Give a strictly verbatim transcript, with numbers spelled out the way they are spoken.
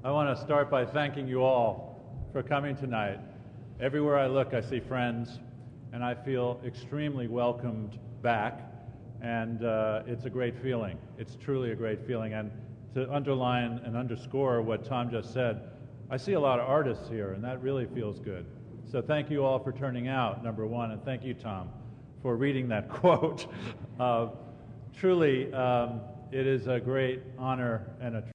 I want to start by thanking you all for coming tonight. Everywhere I look, I see friends, and I feel extremely welcomed back, and uh, it's a great feeling. It's truly a great feeling, and to underline and underscore what Tom just said, I see a lot of artists here, and that really feels good. So thank you all for turning out, number one, and thank you, Tom, for reading that quote. uh, truly, um, it is a great honor and a